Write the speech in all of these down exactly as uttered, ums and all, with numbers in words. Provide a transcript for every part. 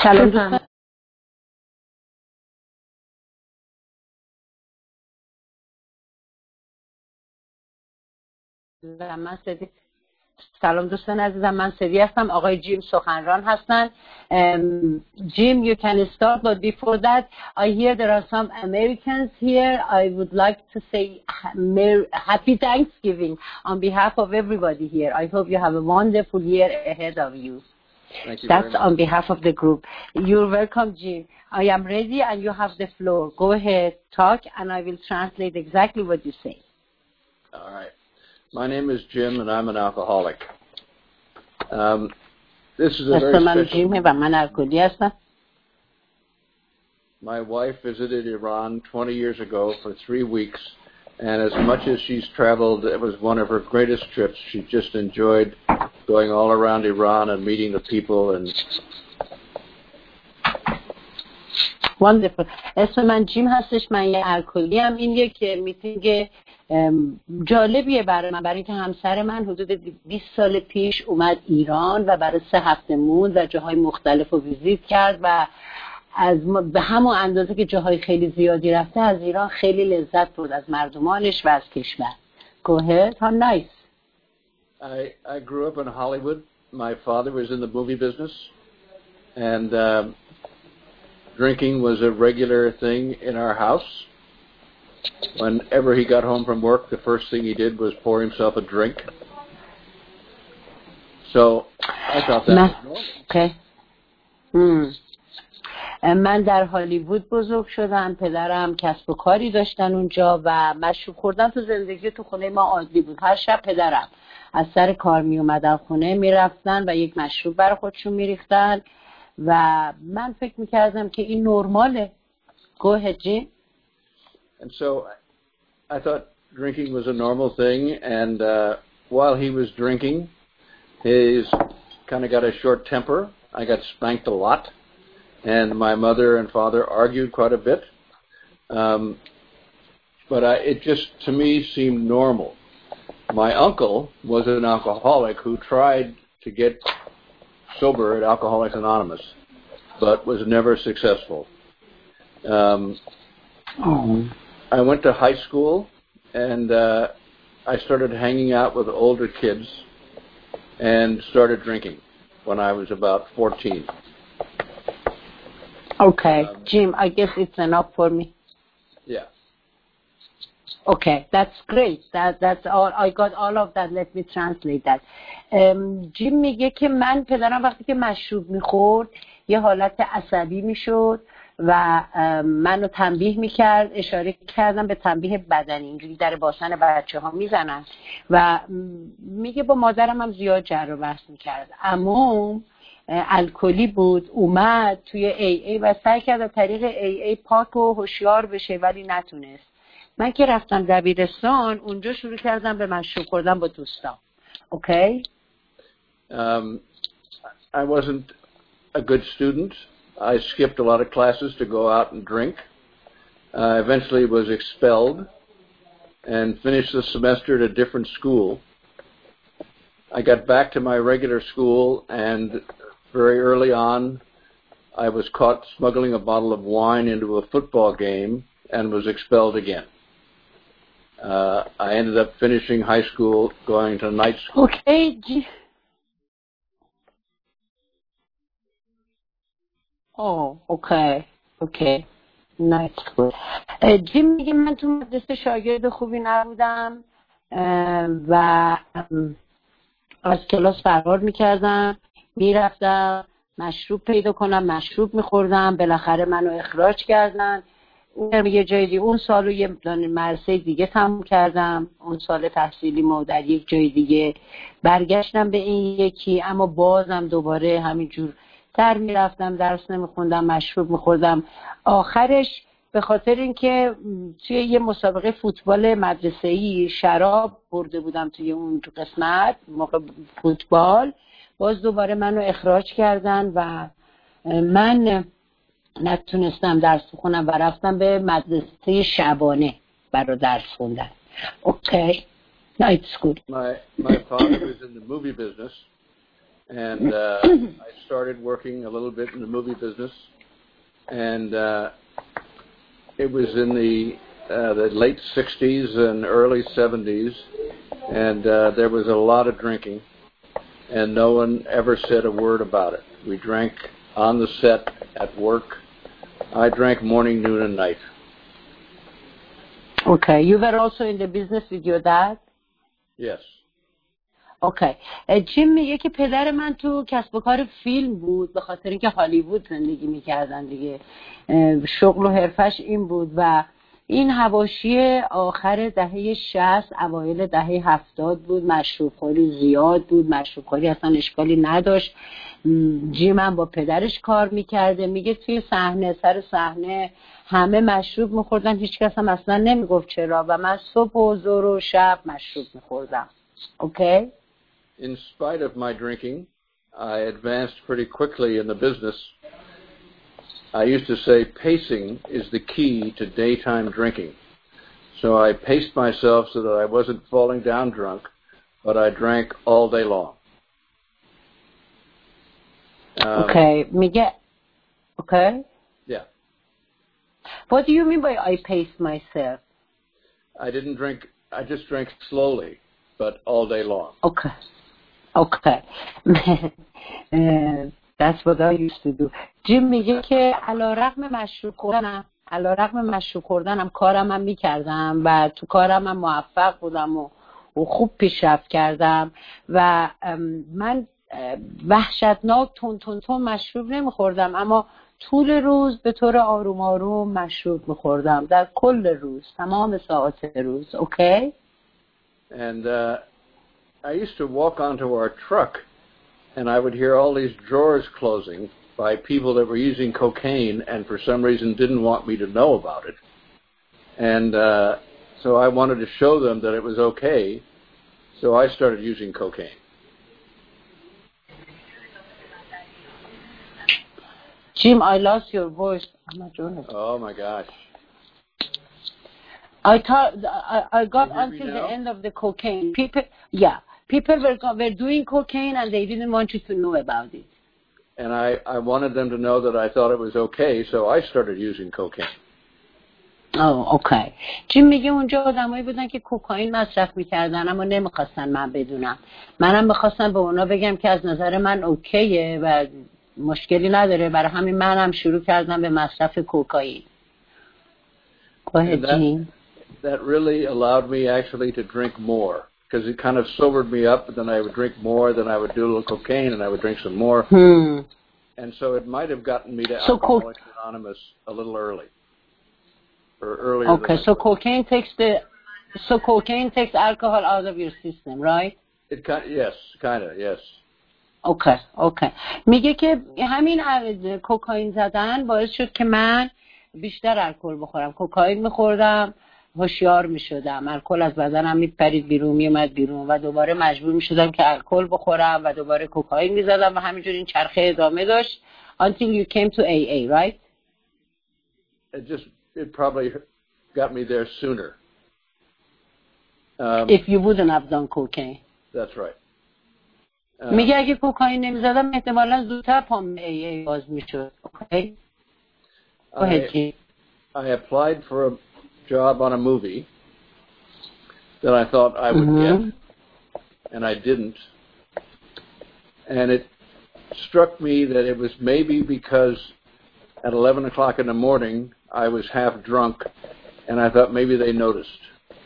سلام دوستان. من سدی سلام دوستان عزیزم، من سدی هستم. آقای جیم سخنران هستن. جیم, you can start, but before that I hear there are some Americans here. I would like to say happy Thanksgiving on behalf of everybody here. I hope you have a wonderful year ahead of you. Thank you. That's on behalf of the group. You're welcome, Jim. I am ready and you have the floor. Go ahead, talk, and I will translate exactly what you say. All right. My name is Jim and I'm an alcoholic. Um, this is a very special... My wife visited Iran twenty years ago for three weeks, and as much as she's traveled, it was one of her greatest trips. She just enjoyed going all around Iran and meeting the people. And Wonderful. اسم من جیم هستش. من یه الکلی ام. این یک میتینگ جالبیه برای من، برای اینکه همسر من حدود بیست سال پیش اومد ایران و برای سه هفته موند و جاهای مختلف رو ویزیت کرد و از به همون اندازه که جاهای خیلی زیادی رفته از ایران خیلی لذت برد، از مردمانش و از کشور. Go ahead. How nice. I, I grew up in Hollywood. My father was in the movie business, and uh, drinking was a regular thing in our house. Whenever he got home from work, the first thing he did was pour himself a drink. So I thought that was normal. Okay. Hmm. من در هالیوود بزرگ شدم. پدرم کسب و کاری داشتن اونجا و مشروب خوردن تو زندگی تو خونه ما عادی بود. هر شب پدرم از سر کار می اومدن خونه، می رفتن و یک مشروب برای خودشون می ریختن و من فکر می کردم که این نرماله. Go ahead, Jim. And so I thought drinking was a normal thing, and uh, while he was drinking, he's kind of got a short temper. I got spanked a lot, and my mother and father argued quite a bit. Um, but I, it just, to me, seemed normal. My uncle was an alcoholic who tried to get sober at Alcoholics Anonymous, but was never successful. Um, oh. I went to high school, and uh, I started hanging out with older kids and started drinking when I was about fourteen. Okay, um, Jim, I guess it's enough for me. Yeah. Okay, that's great. That that's all. I got all of that. Let me translate that. Um, Jim میگه که من پدرم وقتی که مشروب میخورد یه حالت عصبی میشد و منو تنبیه میکرد. اشاره کردم به تنبیه بدنی، اینجوری در باسن بچه ها میزنن و میگه با مادرم هم زیاد جر و بحث میکرد. عموم الکلی بود، اومد توی ای ای و سعی کرد از طریق ای ای پاک و هوشیار بشه ولی نتونست. من که رفتم دبیرستان اونجا شروع کردم به مشروب خوردن با دوستان. Okay? Um, I wasn't a good student. I skipped a lot of classes to go out and drink. I eventually was expelled and finished the semester at a different school. I got back to my regular school, and very early on I was caught smuggling a bottle of wine into a football game and was expelled again. Uh, I ended up finishing high school, going to night school. Okay. Oh, okay. Okay. Night school. جیم میگه من تو مدرسه شاگرد خوبی نبودم و از کلاس فرار میکردم، میرفتم مشروب پیدا کنم، مشروب میخوردم، بالاخره منو اخراج کردن. اون یه جای دیگه، اون سالو یه مدرسه دیگه تموم کردم، اون سال تحصیلیمو در یک جای دیگه برگشتم به این یکی، اما بازم دوباره همینجور تر میرفتم، درس نمیخوندم، مشروب میخوردم. آخرش به خاطر اینکه توی یه مسابقه فوتبال مدرسه‌ای شراب برده بودم توی اون قسمت موقع فوتبال، باز دوباره منو اخراج کردن و من نتونستم درس بخونم و رفتم به مدرسه شبانه برای درس خوندن. Okay. No, it's good. My, my father was in the movie business, and uh, I started working a little bit in the movie business, and uh, it was in the uh, the late sixties and early seventies, and uh, there was a lot of drinking, and no one ever said a word about it. We drank on the set, at work. I drank morning, noon, and night. Okay. You were also in the business with your dad? Yes. اوکی. جیم میگه که پدر من تو کسب و کار فیلم بود، به خاطر اینکه هالیوود زندگی میکردن دیگه، شغل و حرفش این بود و این حواشی آخر دهه شصت اوایل دهه هفتاد بود. مشروب خوری زیاد بود، مشروب خوری اصلا اشکالی نداشت. جیم هم با پدرش کار میکرده. میگه توی صحنه سر صحنه همه مشروب میخوردن، هیچ کس هم اصلا نمیگفت چرا، و من صبح و ظهر و شب مشروب میخوردم. اوکی. In spite of my drinking, I advanced pretty quickly in the business. I used to say pacing is the key to daytime drinking. So I paced myself so that I wasn't falling down drunk, but I drank all day long. Um, okay. میگه okay. Yeah. What do you mean by I paced myself? I didn't drink, I just drank slowly, but all day long. Okay. Okay. That's what I used to do. جیم میگه که علیرغم مشروب خوردنم علیرغم مشروب خوردنم کارم هم میکردم و تو کارم هم موفق بودم و, و خوب پیشرفت کردم و من وحشتناک تون تون تون مشروب نمیخوردم، اما طول روز به طور آروم آروم مشروب میخوردم در کل روز، تمام ساعات روز. اوکی. And uh, I used to walk onto our truck and I would hear all these drawers closing by people that were using cocaine and for some reason didn't want me to know about it. And uh, so I wanted to show them that it was okay, so I started using cocaine. Jim, I lost your voice. I'm not doing it. Oh my gosh. I thought I, I got until the now? end of the cocaine. People, yeah, people were were doing cocaine and they didn't want you to know about it. And I, I wanted them to know that I thought it was okay, so I started using cocaine. Oh, okay. جیم میگه اونجا آدمایی بودن که کوکائین مصرف میکردن اما نمیخواستن من بدونم. منم میخواستم به اونا بگم که از نظر من اوکیه و مشکلی نداره، برای همین منم شروع کردم به مصرف کوکائین. Go ahead, Jim. That really allowed me actually to drink more because it kind of sobered me up, and then I would drink more, then I would do a little cocaine and I would drink some more. Hmm. And so it might have gotten me to so Alcoholics co- Anonymous a little early. Or earlier okay, so cocaine takes the so cocaine takes alcohol out of your system, right? It kind yes, kind of, yes. Okay, okay. میگه که همین کوکائین زدن باعث شد که من بیشتر الکل بخورم. کوکائین می‌خوردم، هوشیار می‌شدم، الکل از بدنم میپرید بیرون، میومد بیرون و دوباره مجبور می‌شدم که الکل بخورم و دوباره کوکائین می‌زدم و همینجوری این چرخه ادامه داشت until you came to A A, right? It just it probably got me there sooner. Um, If you wouldn't have done cocaine. That's right. Uh, میگه اگه کوکائین نمی‌زدم احتمالاً زودتر پام A A باز می‌شد. Okay. Go ahead, Jim. I applied for a job on a movie that I thought I would mm-hmm. get, and I didn't. And it struck me that it was maybe because at eleven o'clock in the morning I was half drunk, and I thought maybe they noticed.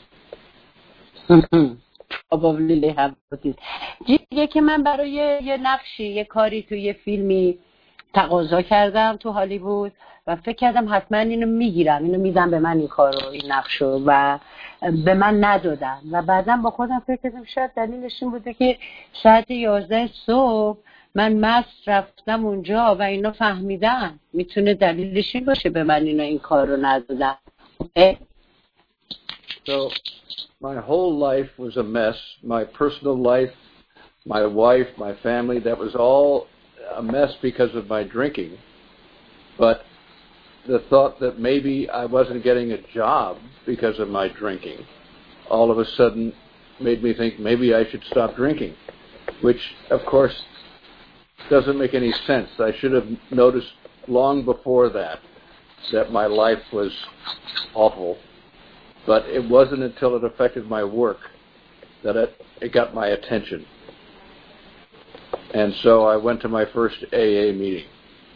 Probably they have noticed. دیگه که من برای یه نقشی، یه کاری تو یه فیلمی تقاضا کردم تو هالیوود و فکر کردم حتما اینو میگیرم، اینو میدم به من این کارو، این نقشو، و به من ندادن و بعداً با خودم فکر کردم شاید دلیلش این بوده که ساعت یازده صبح من مست رفتم اونجا و اینا فهمیدن، میتونه دلیلش این باشه به من اینا این کارو ندادن. Okay? So my whole life was a mess. My personal life, my wife, my family, that was all a mess because of my drinking. But the thought that maybe I wasn't getting a job because of my drinking all of a sudden made me think maybe I should stop drinking, which, of course, doesn't make any sense. I should have noticed long before that that my life was awful, but it wasn't until it affected my work that it, it got my attention. And so I went to my first A A meeting.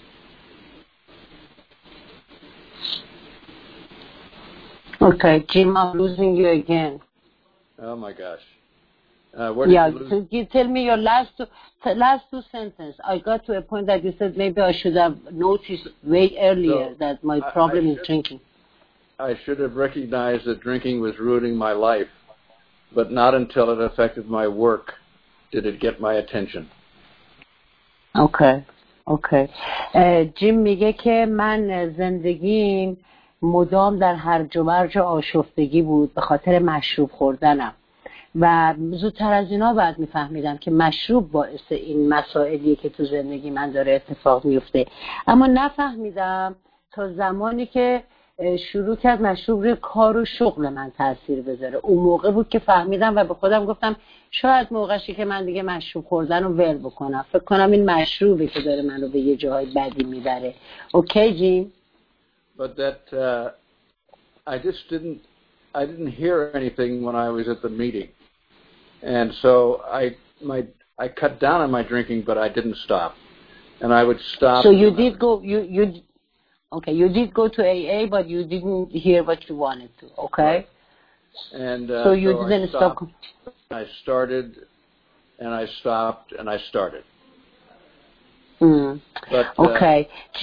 Okay, Jim, I'm losing you again. Oh my gosh. Uh, where did yeah, you lose? so you tell me your last two, last two sentences. I got to a point that you said maybe I should have noticed way earlier so that my I, problem I is should, drinking. I should have recognized that drinking was ruining my life, but not until it affected my work did it get my attention. Okay, okay. جیم میگه که من زندگیم مدام در هرج و مرج آشفتگی بود به خاطر مشروب خوردنم و زودتر از اینا بعد میفهمیدم که مشروب باعث این مسائلیه که تو زندگی من داره اتفاق میفته، اما نفهمیدم تا زمانی که شروع کرد مشروب روی کار و شغل من تاثیر بذاره. اون موقع بود که فهمیدم و به خودم گفتم شاید موقعشه که من دیگه مشروب خوردن رو ول بکنم. فکر کنم این مشروبه که داره منو به یه جای بدی میبره. اوکی جیم؟ But that uh, I just didn't I didn't hear anything when I was at the meeting. And so I my I cut down on my drinking, but I didn't stop. And I would stop. So you did go you you okay, you did go to A A, but you didn't hear what you wanted to, okay? Right. And uh, so you so didn't I stopped, stop. I started, and I stopped, and I started. Mm. But uh, okay.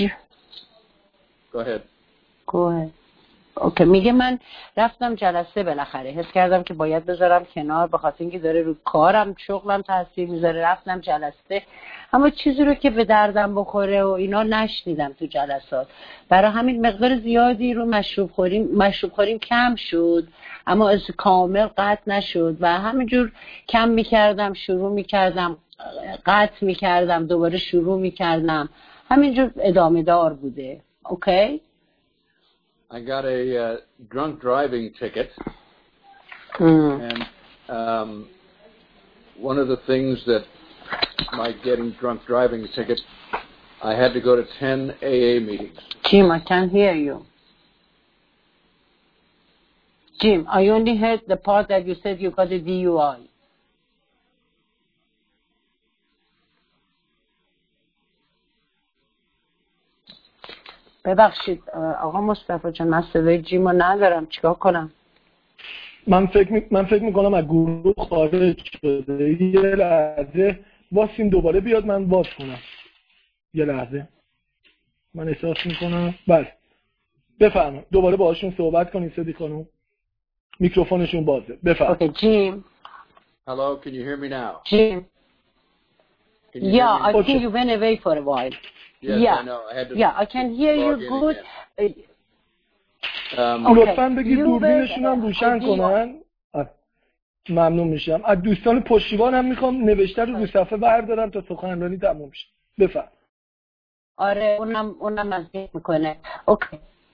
Go ahead. Go ahead. اوکی میگه من رفتم جلسه، بالاخره حس کردم که باید بذارم کنار به خاطر اینکه داره رو کارم شغلم تاثیر میذاره. رفتم جلسه اما چیزی رو که به دردم بخوره و اینا نشنیدم تو جلسات. برای همین مقدار زیادی رو مشروب خوریم مشروب خوریم کم شد، اما از کامل قطع نشد و همینجور کم میکردم، شروع میکردم، قطع میکردم، دوباره شروع میکردم، همینجور ادامه دار بوده. اوکی. I got a uh, drunk driving ticket, mm. and um, one of the things that my getting drunk driving ticket, I had to go to ten A A meetings. Jim, I can't hear you. Jim, I only heard the part that you said you got a D U I. ببخشید آقا مصطفی جان، من صدای جیمو ندارم، چیکار کنم؟ من فکر می... من فکر میکنم از گروه خارج شده. یه لحظه واسیم دوباره بیاد من باز کنم. یه لحظه من احساس میکنم. بله بفرمایید دوباره باهاشون صحبت کنید. صدی خانم میکروفونشون بازه. بفرمایید. اوکی جیم. Hello, can you hear me now? Jim. Yeah, I okay. think you went away for a while. Yes, yeah. I know. I had to yeah, I can hear you good. Um, لطفاً بگید دوربینشون هم روشن کنن. ممنون میشم. از دوستان پشتیبان هم میخوام نوشته رو رو صفحه بردارم تا سخنرانی تموم شه. بفرم. آره اونم اونم نزدیک میکنه. اوکی.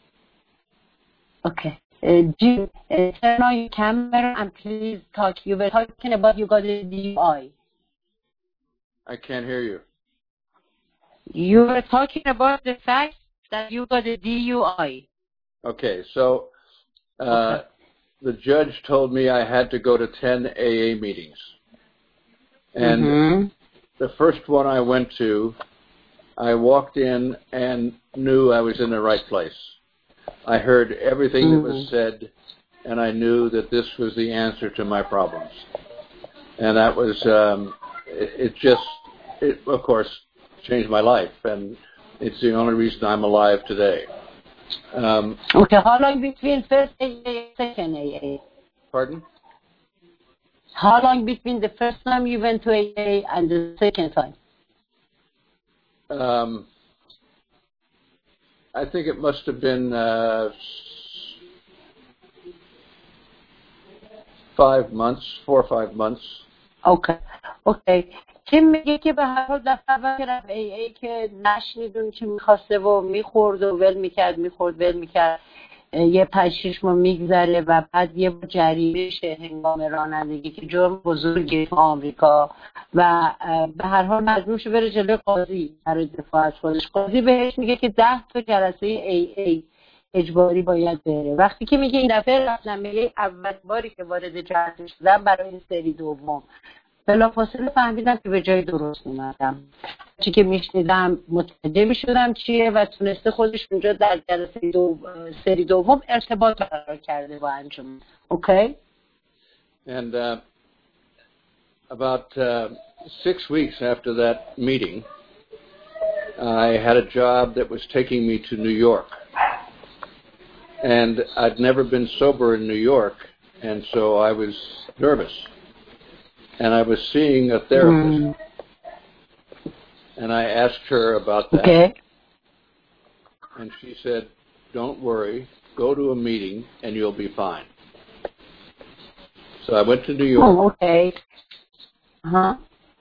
اوکی. Jim, turn on your camera and please talk. You were talking about you got a D U I. I can't hear you. You were talking about the fact that you got a D U I. Okay, so uh, okay. the judge told me I had to go to ten A A meetings. And mm-hmm. the first one I went to, I walked in and knew I was in the right place. I heard everything mm-hmm. that was said, and I knew that this was the answer to my problems. And that was, um, it, it just, it, of course, changed my life, and it's the only reason I'm alive today. Um, okay, how long between first A A and second A A? Pardon? How long between the first time you went to A A and the second time? Um, I think it must have been uh, five months, four or five months. Okay, okay. چه میگه که به هر حال دفعه اول که رفت ای ای که نشنیدون چی میخواسته و میخورد و ول میکرد میخورد ول میکرد یه پنج شیش ماه میگذره و بعد یه جریمه شه هنگام رانندگی که جرم بزرگی تو آمریکا و به هر حال مجبور شه بره جلوی قاضی برای دفاع از خودش. قاضی بهش میگه که ده تا جلسه ای ای اجباری باید بره. وقتی که میگه این دفعه رفتم، میگه اول باری که وارد جلسه شدم برای این سری دوم، بلافاصله فهمیدم که به جای درست اومدم. چی که میشنیدم متوجه میشدم چیه و تونسته خودش اونجا در جلسه دو سری دوم ارتباط برقرار کرده با انجمن. اوکی؟ And uh, about uh, six weeks after that meeting, I had a job that was taking me to New York. And I'd never been sober in New York, and so I was nervous. And I was seeing a therapist. Mm. And I asked her about that. Okay. And she said, don't worry, go to a meeting and you'll be fine. So I went to New York. Oh, okay. Uh-huh.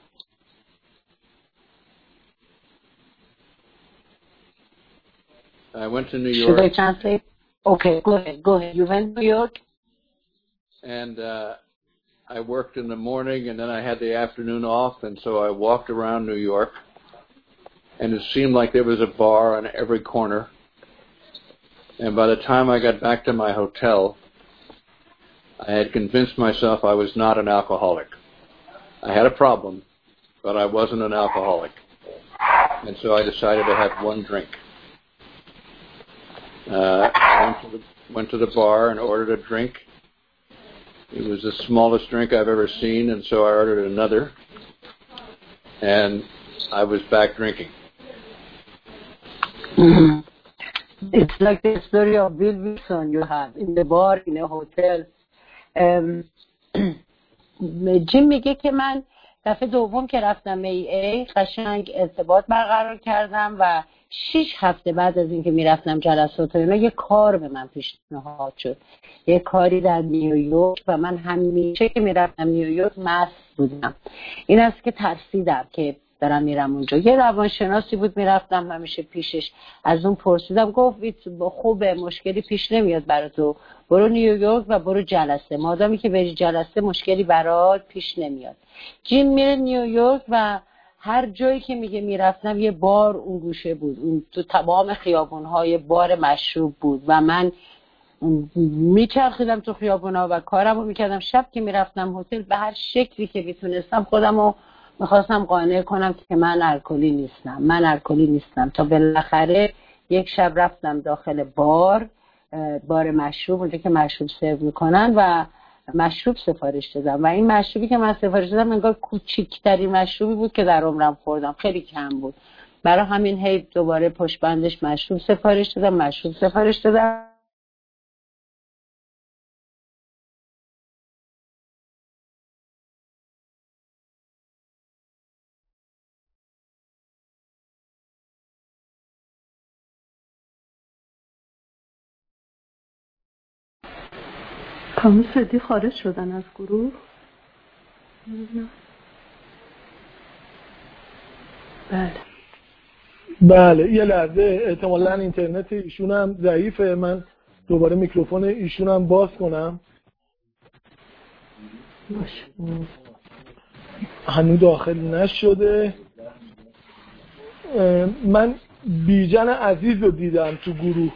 I went to New York. Should I translate? Okay, go ahead, go ahead. You went to New York? And uh, I worked in the morning and then I had the afternoon off, and so I walked around New York. And it seemed like there was a bar on every corner. And by the time I got back to my hotel, I had convinced myself I was not an alcoholic. I had a problem, but I wasn't an alcoholic. And so I decided to have one drink. Uh, I went to, the, went to the bar and ordered a drink. It was the smallest drink I've ever seen, and so I ordered another. And I was back drinking. Mm-hmm. It's like the story of Bill Wilson you have in the bar in a hotel. Um, جیم میگه که من دفعه دوم که رفتم ای ای قشنگ ارتباط برقرار کردم و شش هفته بعد از اینکه میرفتم جلسات اینا یه کار به من پیشنهاد شد، یه کاری در نیویورک و من همیشه که میرفتم نیویورک مست بودم. این است که ترسیدم که برم میرم اونجا. یه روانشناسی بود میرفتم همیشه پیشش، از اون پرسیدم، گفت خوبه مشکلی پیش نمیاد برای تو، برو نیویورک و برو جلسه، مادامی که بری جلسه مشکلی برات پیش نمیاد. جیم میره نیویورک و هر جایی که میگه میرفتم یه بار اون گوشه بود، اون تو تمام خیابون‌های بار مشروب بود و من میچرخیدم تو خیابون‌ها و کارمو میکردم. شب که میرفتم هتل به هر شکلی که میتونستم خودمو میخواستم قانع کنم که من الکلی نیستم، من الکلی نیستم تا بالاخره یک شب رفتم داخل بار، بار مشروب، اونجا که مشروب سرو میکنن و مشروب سفارش دادم و این مشروبی که من سفارش دادم انگار کوچیکترین مشروبی بود که در عمرم خوردم، خیلی کم بود. برای همین هی دوباره پشت بندش مشروب سفارش دادم مشروب سفارش دادم خانم سدی خارج شدن از گروه؟ بله بله یه لحظه، احتمالاً اینترنت ایشون هم ضعیفه، من دوباره میکروفون ایشون هم باز کنم. باشه. هنوز داخل نشده. من بیژن عزیز رو دیدم تو گروه.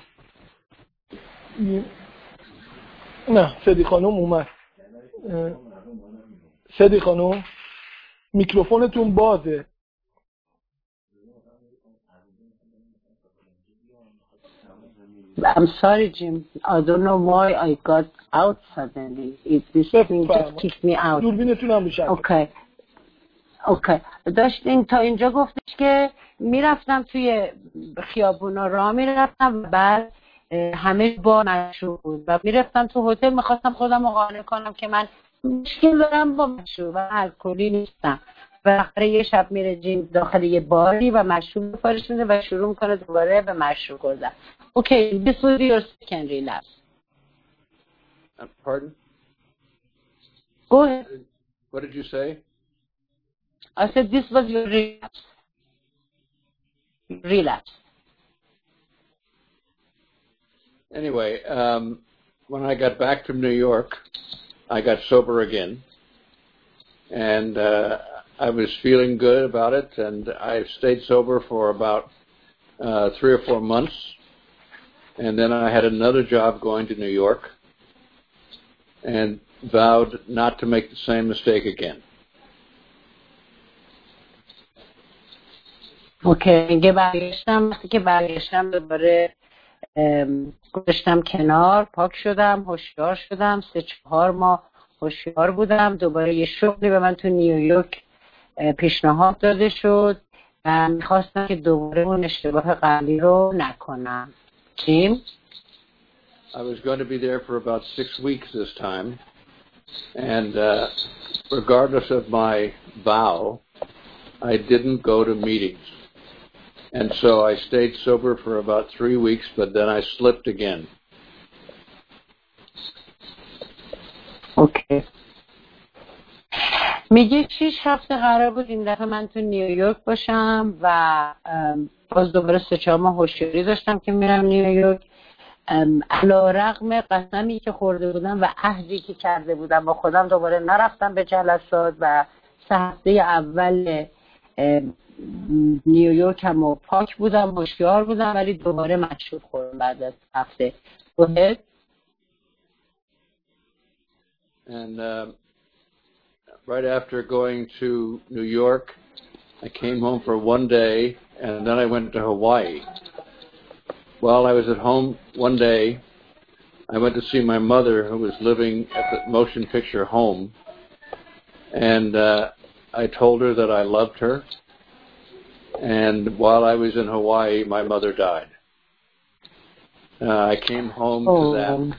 نه سدی خانم اومد. سدی خانم میکروفونتون بازه. I'm sorry, Jim. I don't know why I got out suddenly. It, this thing just kicked me out. دوربینتون هم بشه. Okay. Okay. داشتین تا اینجا گفتش که میرفتم توی خیابونا راه میرفتم و بعد همه با مشروب بود و میرفتم تو هتل میخواستم خودم رو قانع کنم که من مشکل دارم با مشروب و الکلی نیستم. و آخر یه شب میره جیم داخل یه باری و مشروب سفارش میده و شروع میکنه دوباره به مشروب خوردن. Okay, this was your second relapse. Uh, pardon? Go ahead. What did you say? I said this was your relapse. Relapse. anyway, um, when I got back from New York, I got sober again, and uh, I was feeling good about it, and I stayed sober for about uh, three or four months, and then I had another job going to New York, and vowed not to make the same mistake again. اوکی میگه برگشتم وقتی که برگشتم دوباره گذاشتم کنار، پاک شدم، هوشیار شدم، سه چهار ماه هوشیار بودم. دوباره یه شغلی به من تو نیویورک پیشنهاد داده شد و میخواستم که دوباره اون اشتباه قبلی رو نکنم. جیم I was going to be there for about six weeks this time, and uh, regardless of my vow, I didn't go to meetings. And so I stayed sober for about three weeks, but then I slipped again. Okay. میگه شیش هفته قرار بود این دفعه من تو نیویورک باشم و باز دوباره سه چهار ماه هوشیاری داشتم که میرم نیویورک. علی‌رغم قسمی که خورده بودم و عهدی که کرده بودم با خودم دوباره نرفتم به جلسات و سه هفته اول نیویورک هم و پاک بودم، هوشیار بودم، ولی دوباره مشروب خوردم بعد از هفته. Go ahead. And uh, right after going to New York, I came home for one day, and then I went to Hawaii. While I was at home one day, I went to see my mother, who was living at the motion picture home, and uh, I told her that I loved her. And while I was in Hawaii, my mother died. Uh, I came home oh. to that.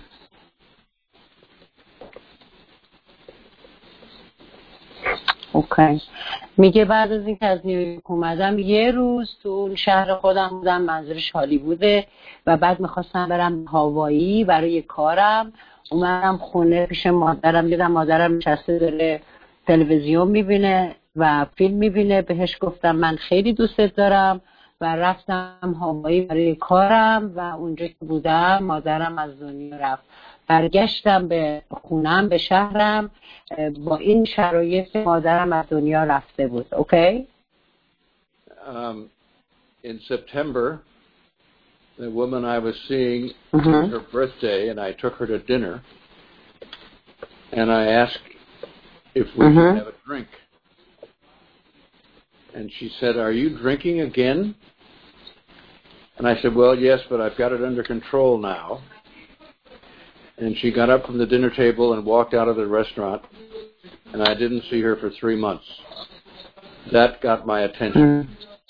اوکی. میگه بعد از اینکه از نیویورک اومدم یه روز تو شهر خودم بودم، منظورش هالیووده، و بعد میخواستم برم هاوایی برای کارم. اومدم خونه پیش مادرم، دیدم مادرم نشسته داره تلویزیون میبینه و فیلم میبینه. بهش گفتم من خیلی دوستت دارم و رفتم هاوایی برای کارم و اونجا که بودم مادرم از دنیا رفت. برگشتم به خونم، به شهرم، با این شرایط مادرم از دنیا رفته بود. اوکی؟ Um, in September, the woman I was seeing, mm-hmm. it was her birthday, and I took her to dinner, and I asked if we mm-hmm. could have a drink. And she said, "Are you drinking again?" And I said, "Well, yes, but I've got it under control now." And she got up from the dinner table and walked out of the restaurant, and I didn't see her for three months. That got my attention.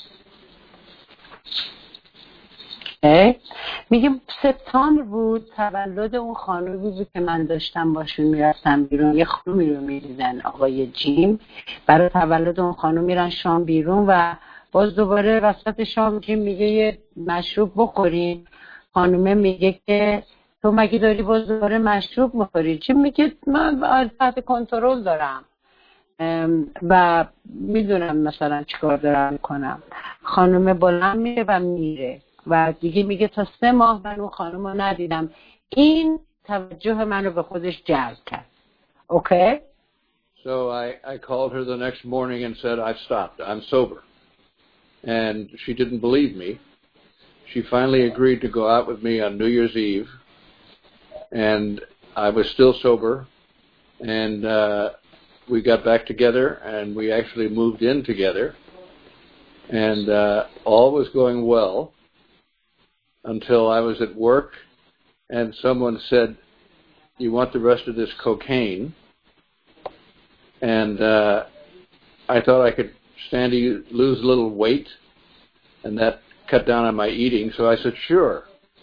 Okay. میگه سپتامبر بود، تولد اون خانومی بود که من داشتم باشون میرفتم بیرون. یه خانومی رو میدیدن، آقای جیم، برای تولد اون خانوم میرن شام بیرون و باز دوباره وسط شام جیم میگه یه مشروب بخورین. خانومه میگه که تو مگه داری باز دوباره مشروب میخوری؟ جیم میگه من تحت کنترل دارم و میدونم مثلا چیکار دارم میکنم. خانومه بلند میره و میره و دیگه میگه تا سه ماه من اون خانوم رو ندیدم. این توجه منو به خودش جلب کرد. اوکی؟ So I, I called her the next morning and said, I've stopped, I'm sober. And she didn't believe me. She finally agreed to go out with me on New Year's Eve. And I was still sober. And uh, we got back together and we actually moved in together. And uh, all was going well until I was at work and someone said, you want the rest of this cocaine? And uh, I thought I could stand to lose a little weight and that cut down on my eating. So I said, sure.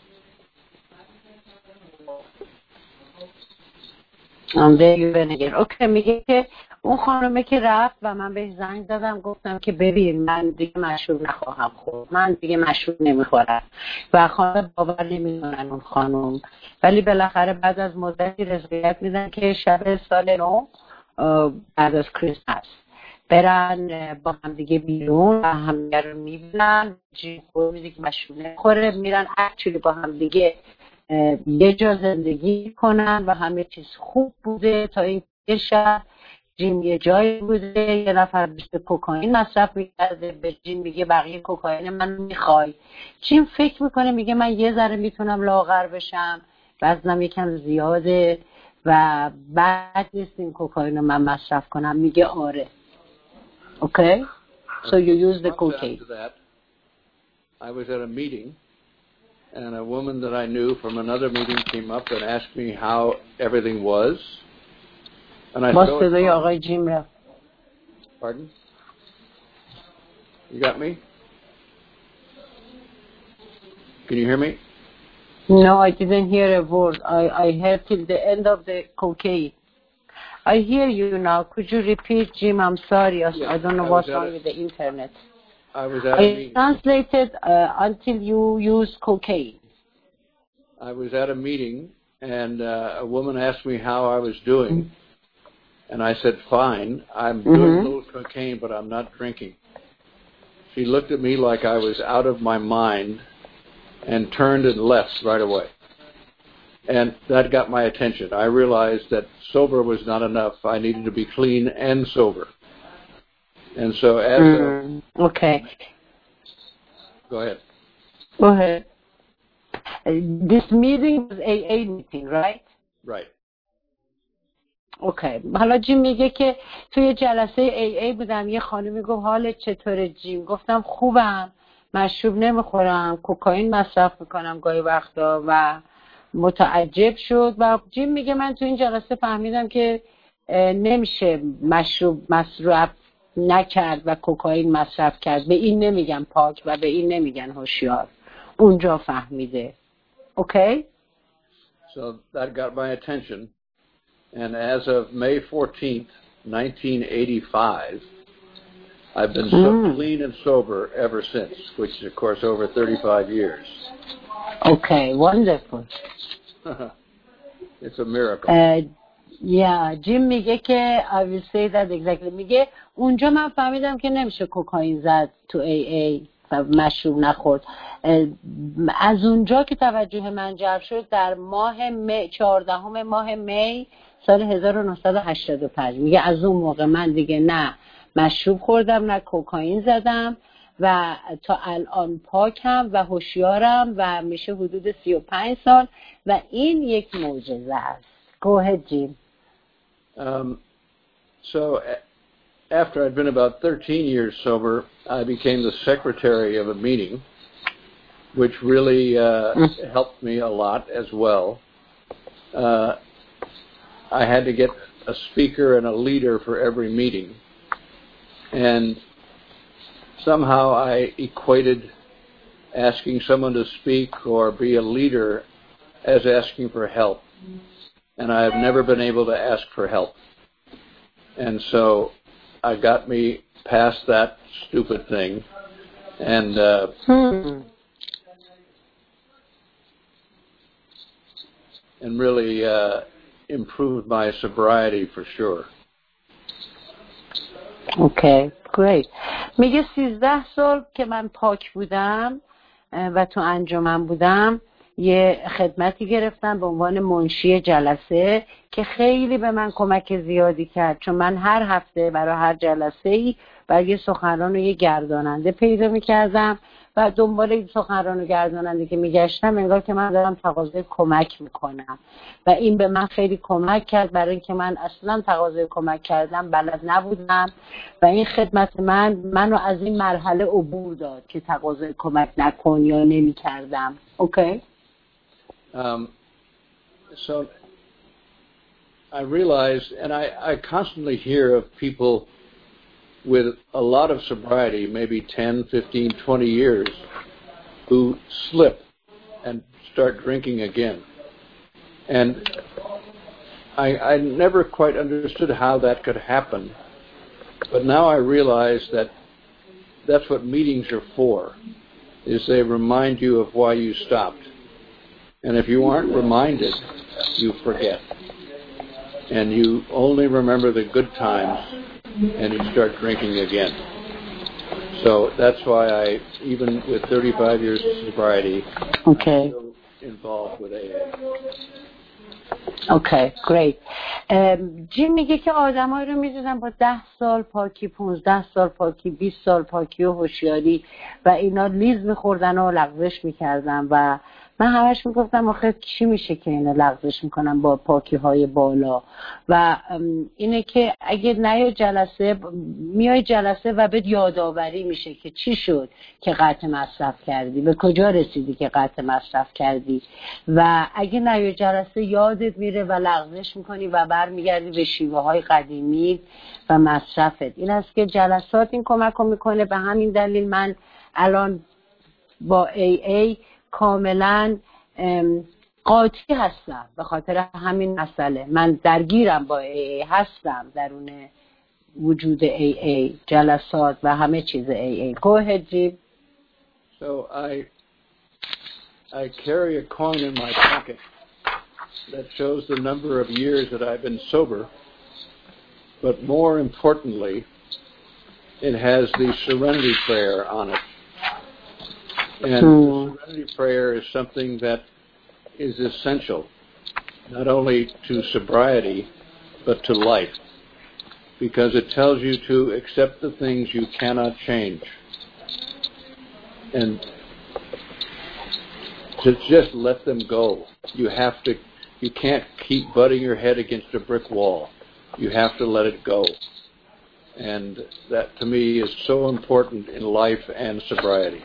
Um, there you went again. Okay, میگه که اون خانومه که رفت و من بهش زنگ زدم گفتم که ببین من دیگه مشروب نخواهم خورد، من دیگه مشروب نمیخورم و خانم باور نمیکنن اون خانوم. ولی بالاخره بعد از مدتی رضایت میدن که شب سال نو بعد از کریسمس برن با هم دیگه بیرون و همدیگه رو میبینن. جیم خور میده که مشروب نخوره، میرن اکچولی با هم دیگه یه جا زندگی کنن و همه چیز خوب بوده تا این یه شب جیم یه جایی بوده یه نفر بیشتر کوکائین مصرف میکرده، به جیم میگه بقیه کوکائین من میخوای. جیم فکر میکنه میگه من یه ذره میتونم لاغر بشم، وزنم یکم زیاده و بعد نیست این کوکائین رو من مصرف کنم. میگه آره. Okay? So you use the cocaine. After that, I was at a meeting, and a woman that I knew from another meeting came up and asked me how everything was. And I said, oh, pardon? You got me? Can you hear me? No, I didn't hear a word. I, I heard till the end of the cocaine. I hear you now. Could you repeat, Jim? I'm sorry. I, yeah, I don't know I what's a, wrong with the internet. I was at I a meeting. translated uh, until you use cocaine. I was at a meeting, and uh, a woman asked me how I was doing. Mm-hmm. And I said, fine, I'm mm-hmm. doing a little cocaine, but I'm not drinking. She looked at me like I was out of my mind and turned and left right away. And that got my attention. I realized that sober was not enough. I needed to be clean and sober. And so as mm, a... Okay. Go ahead. Go ahead. Uh, this meeting was A A meeting, right? Right. اوکی. حالا جیم میگه که توی جلسه ای ای بودم، یه خانمی گفت حالت چطوره جیم؟ گفتم خوبم، مشروب نمیخورم، کوکائین مصرف میکنم گاهی وقتا و متعجب شد و جیم میگه من تو این جلسه فهمیدم که نمیشه مشروب مصرف نکرد و کوکائین مصرف کرد. به این نمیگن پاک و به این نمیگن هوشیار. اونجا فهمیده. اوکی؟ So that got my attention. And as of May fourteenth, nineteen eighty-five, I've been so mm. clean and sober ever since, which is, of course, over thirty-five years. Okay, wonderful. It's a miracle. Uh, yeah, Jim میگه که I will say that exactly. میگه اونجا من فهمیدم که نمیشه کوکائین زد تو ای ای و مشروب نخورد. از اونجا که توجه من جلب شد در ماه می چهاردهم ماه می سال هزار و نهصد و هشتاد و پنج. میگه از اون موقع من دیگه نه مشروب خوردم نه کوکائین زدم و تا الان پاکم و هوشیارم و میشه حدود سی و پنج سال و این یک معجزه است. Go ahead, Jim. Um, so after I'd been about thirteen years sober, I became the secretary of a meeting, which really uh, helped me a lot as well. Uh, I had to get a speaker and a leader for every meeting. And somehow I equated asking someone to speak or be a leader as asking for help. And I have never been able to ask for help. And so I got me past that stupid thing. And uh, hmm. and really uh, improved my sobriety for sure. Okay, great. میگه سیزده سال که من پاک بودم و تو انجمن بودم یه خدمتی گرفتم به عنوان منشی جلسه که خیلی به من کمک زیادی کرد، چون من هر هفته برای هر جلسه‌ای برای یه سخنران و یه گرداننده پیدا می‌کردم و دنبال این سخنران و گرداننده که میگشتم انگار که من دارم تقاضای کمک میکنم و این به من خیلی کمک کرد برای اینکه من اصلا تقاضای کمک کردم بلد نبودم و این خدمت من منو از این مرحله عبور داد که تقاضای کمک نکن یا نمیکردم. اوکی؟ Um, so I realized, and I, I constantly hear of people with a lot of sobriety, maybe ten, fifteen, twenty years, who slip and start drinking again. And I, I never quite understood how that could happen. But now I realize that that's what meetings are for, is they remind you of why you stopped. And if you aren't reminded, you forget. And you only remember the good times, and you start drinking again. So that's why I, even with thirty-five years of sobriety, okay. I still involved with A A. اوکی گریت. جیم میگه که آدمایی رو میدونن با ده سال پاکی، پونزده سال پاکی، بیست سال پاکی و هوشیاری و اینا لیز میخوردن و لغزش میکردن و من همش میگفتم آخه چی میشه که اینا لغزش میکنن با پاکی های بالا و اینه که اگه نیای جلسه میای جلسه و بهت یادآوری میشه که چی شد که قطع مصرف کردی، به کجا رسیدی که قطع مصرف کردی و اگه نیای جلسه یادت میره و لغزش میکنی و برمیگردی به شیوه های قدیمی و مصرفت. این است که جلسات این کمک رو میکنه. به همین دلیل من الان با ای ای کاملا قاطی هستم به خاطر همین مسئله. من درگیرم با ای ای هستم درون وجود ای ای، جلسات و همه چیز ای ای. Go ahead, Jeep. So I I carry a coin in my pocket that shows the number of years that I've been sober, but more importantly, it has the serenity prayer on it. And hmm. the serenity prayer is something that is essential, not only to sobriety, but to life, because it tells you to accept the things you cannot change, and to just let them go. You have to, you can't keep butting your head against a brick wall. You have to let it go. And that, to me, is so important in life and sobriety.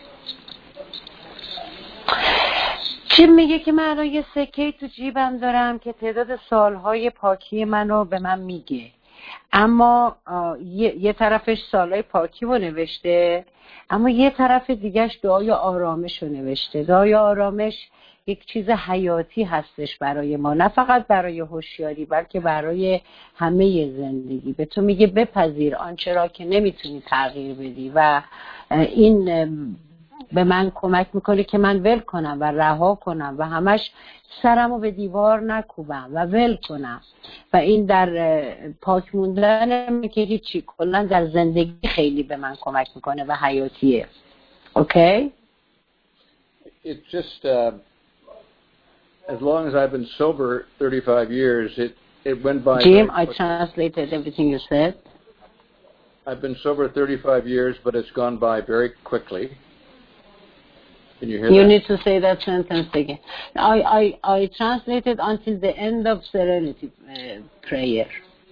جیم میگه که من الان یه سکه تو جیبم دارم که تعداد سالهای پاکی منو به من میگه، اما یه, یه طرفش سالهای پاکی رو نوشته، اما یه طرف دیگهش دعای آرامش رو نوشته. دعای آرامش یک چیز حیاتی هستش برای ما، نه فقط برای هوشیاری بلکه برای همه زندگی. به تو میگه بپذیر آنچه را که نمیتونی تغییر بدی و این به من کمک میکنه که من ول کنم و رها کنم و همش سرمو به دیوار نکوبم و ول کنم و این در پاک موندن که هیچی، کلا در زندگی خیلی به من کمک میکنه و حیاتیه. اوکی؟ It's just uh, as long as I've been sober thirty-five years, it it went by. Jim, I translated everything you said. I've been sober thirty-five years, but it's gone by very quickly. Can you hear you that? need to say that sentence again. I, I, I translated until the end of serenity uh, prayer.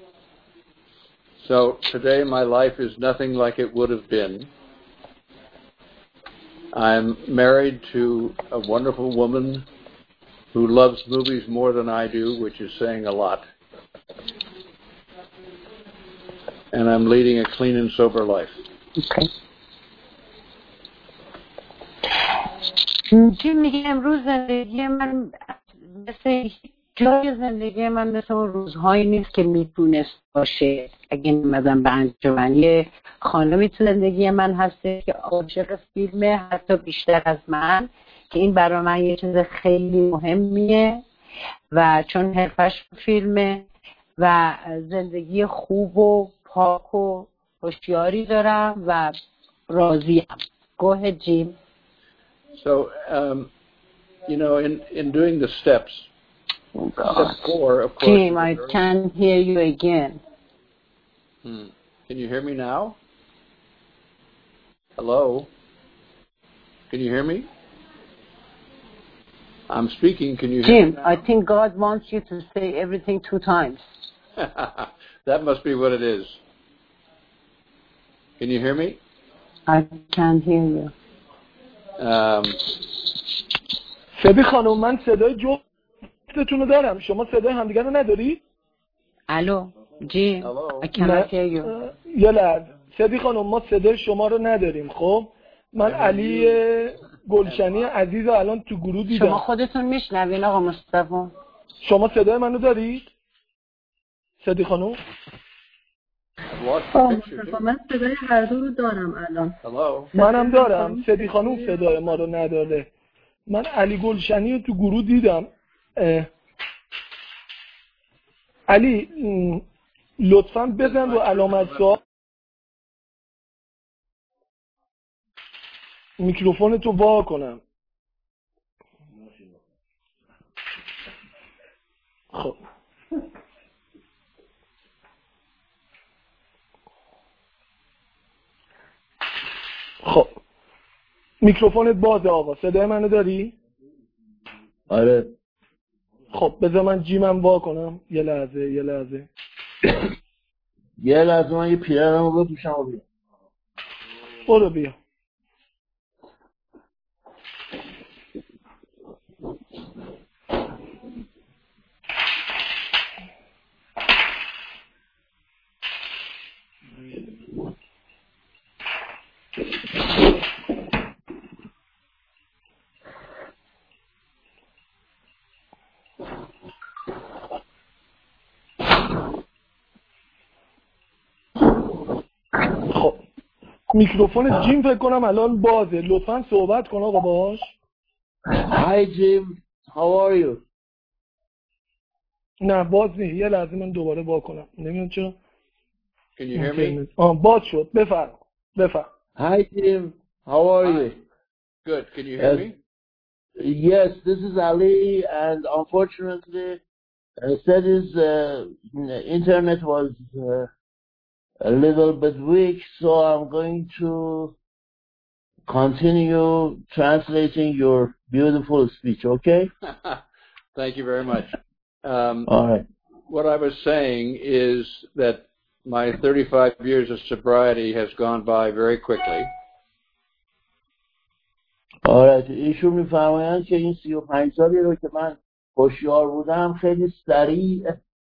So today my life is nothing like it would have been. I'm married to a wonderful woman who loves movies more than I do, which is saying a lot. And I'm leading a clean and sober life. Okay. چی میگه امروز زندگی من مثل جای زندگی من مثل اون روزهایی نیست که میتونست باشه اگه نمیدم به انجمن. خانمی تو زندگی من هسته که عاشق فیلمه، حتی بیشتر از من، که این برای من یه چیز خیلی مهمیه و چون حرفش فیلمه و زندگی خوب و پاک و هوشیاری دارم و راضیم. Go ahead, Jim. So, um, you know, in, in doing the steps, oh, step four, of course... Jim, I can't hear you again. Hmm. Can you hear me now? Hello? Can you hear me? I'm speaking. Can you hear Jim, me now? I think God wants you to say everything two times. That must be what it is. Can you hear me? I can't hear you. Um, سبی خانم من صدای جفتتون رو دارم، شما صدای همدیگر رو نداری؟ الو جیم I cannot hear you. یه لحظه سبی خانم ما صدای شما رو نداریم. خب من علی گلشنی عزیز رو الان تو گروه دیدم. شما خودتون میشنوین آقا مصطفی؟ شما صدای منو دارید؟ سبی خانم؟ آه مصطفی من صدای هر دو رو دارم الان. منم دارم. سبی خانم صدای ما رو نداره. من علی گلشنی رو تو گروه دیدم. علی لطفاً بزن رو علامت سوال. میکروفون تو وا کنم. میکروفونت بازه آقا، صدای منو داری؟ آره. خب بذار من جیمم وا کنم. یه لحظه یه لحظه یه لحظه من یه پیرنمو بپوشم و بیام. برو بیا. خب میکروفون جیم فکر کنم الان بازه، لطفا صحبت کن آقا باش. Hi Jim, how are you? نه باز نیست، یه لحظه من دوباره وا کنم، نمیدونم چرا. Can you hear me? آه باز شد. بفرم بفرم. Hi Jim, how are Hi. you? Good. Can you hear Yes. me? Yes, this is Ali, and unfortunately, uh, Sadi's uh, internet was uh, a little bit weak, so I'm going to continue translating your beautiful speech, okay? Thank you very much. Um, All right. what I was saying is that my thirty-five years of sobriety has gone by very quickly. آره ایشون میفرمایند که این سی و پنج سالی رو که من هوشیار بودم خیلی سریع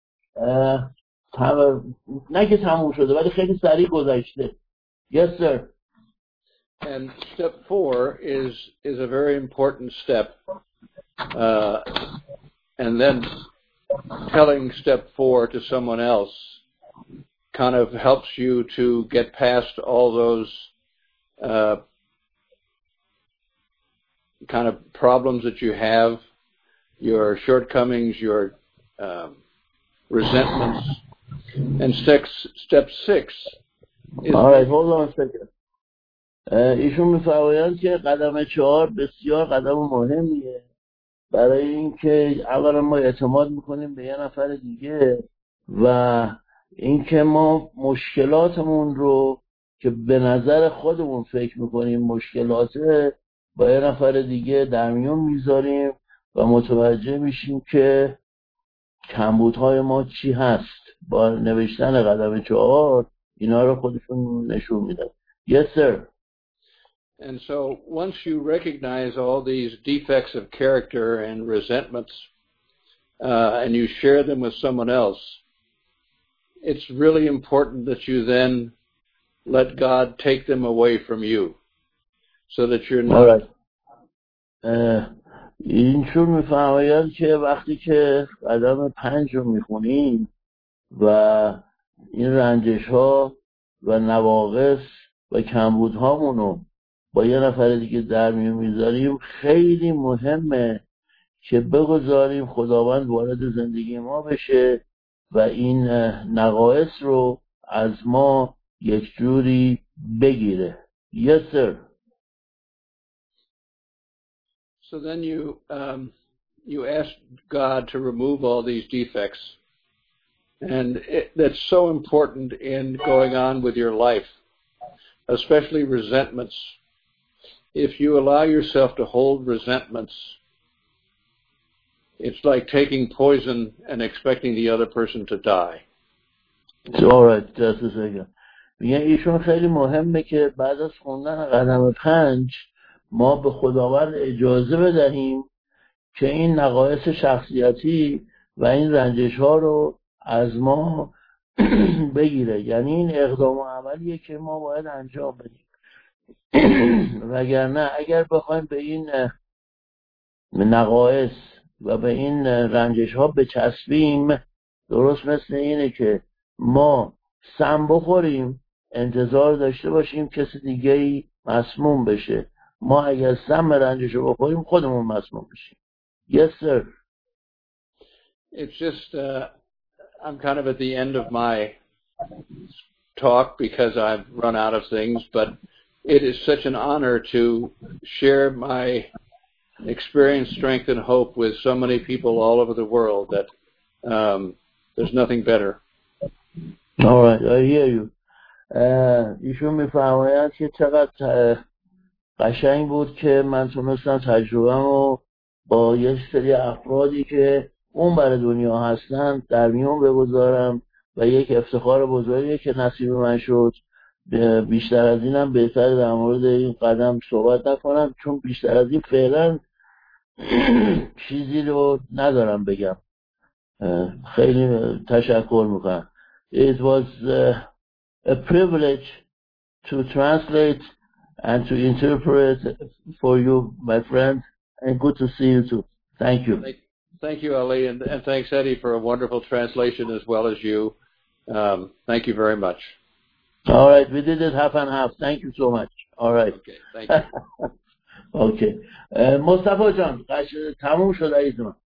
تم... نه که تموم شده ولی خیلی سریع گذشته. Yes sir. And step four is is a very important step. Uh, and then telling step four to someone else kind of helps you to get past all those uh, kind of problems that you have, your shortcomings, your um, resentments. And step, step six is... All right, hold on a second. ایشون میفرمایند که قدم چهار بسیار قدم مهمیه برای اینکه اولا ما اعتماد میکنیم به یه نفر دیگه و اینکه ما مشکلاتمون رو که به نظر خودمون فکر میکنیم مشکلاته با یه نفر دیگه در میون میذاریم و متوجه میشیم که کمبودهای ما چی هست. با نوشتن قدم چهار اینا رو خودشون نشون میدن. Yes sir. And so once you recognize all these defects of character and resentments uh, and you share them with someone else, it's really important that you then let God take them away from you so that you're not... All right. اینشون میفرماید که وقتی که قدم پنج رو میخونیم و این رنجش ها و نواقص و کمبودهامونو با یه نفر دیگه در میون میذاریم خیلی مهمه که بگذاریم خداوند وارد زندگی ما بشه و این نقایص رو از ما یک جوری بگیره. Yes sir. So then you um, you ask God to remove all these defects, and it, that's so important in going on with your life, especially resentments. If you allow yourself to hold resentments, it's like taking poison and expecting the other person to die. It's all right, just a second. میگه ایشون خیلی مهمه که بعد از خوندن قدم پنج ما به خداوند اجازه بدهیم که این نقایص شخصیتی و این رنجش ها رو از ما بگیره. یعنی این اقدام و عملیه که ما باید انجام بدیم. وگرنه اگر بخوایم به این نقایص و به این رنجش ها بچسبیم، درست مثل اینه که ما سم بخوریم انتظار داشته باشیم کسی دیگه ای مسموم بشه. ما اگر سم رنجش رو بخوریم خودمون مسموم بشیم. Yes sir. It's just uh, I'm kind of at the end of my talk because I've run out of things, but it is such an honor to share my experience, strength, and hope with so many people all over the world that um, there's nothing better. All right, I hear you. ایشون میفرمایند که چقدر قشنگ بود که من تونستم تجربه‌مو با یک سری افرادی که اون برای دنیا هستن در میون بگذارم و یک افتخار بزرگی که نصیب من شد. بیشتر از اینم بهتر در مورد این قدم صحبت نکنم، چون بیشتر از این فعلا چیزی رو ندارم بگم. خیلی تشکر میکنم. It was uh, a privilege to translate and to interpret for you, my friend, and good to see you too. Thank you. Thank, thank you, Ali, and, and thanks, Eddie, for a wonderful translation as well as you. Um, thank you very much. All right, we did it half and half. Thank you so much. All right. Okay, thank you. Okay. مصطفی جان، تموم شد عزیز من.